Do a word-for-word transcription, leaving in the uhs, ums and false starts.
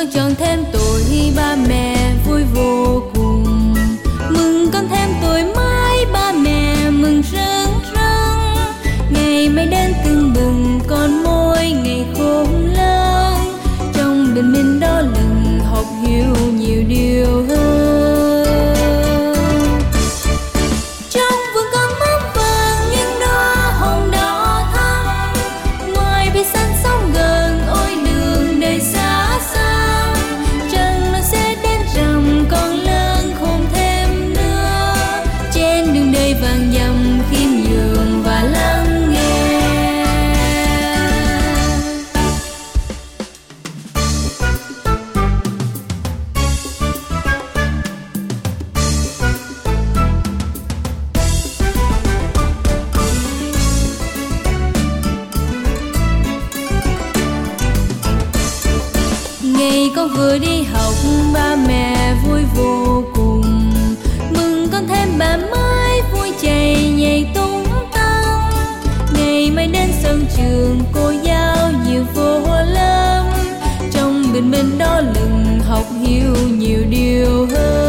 con chọn thêm tuổi ba mẹ vui vô cùng. Mừng con thêm tuổi mới ba mẹ mừng rơn rơn. Ngày mai đến tưng bừng con môi ngày khôn lớn. Trong bình minh đó lần học hiểu nhiều điều hơn. Trong vườn con mướp vàng những đóa hồng đỏ thắm. Ngoài biển xanh sóng gần ôi đường đầy xa xăm. Trăng nó sẽ đến rằm con lớn khôn thêm nữa. Trên đường đầy vàng dặm khiêm nhường và lắng nghe. Ngày con vừa đi học ba mẹ vui vô cùng. Mừng con thêm bạn mới vui chạy nhảy tung tăng. Ngày mai đến sân trường cô giáo nhiều vô lắm. Trong bình minh đó lần học hiểu nhiều điều hơn.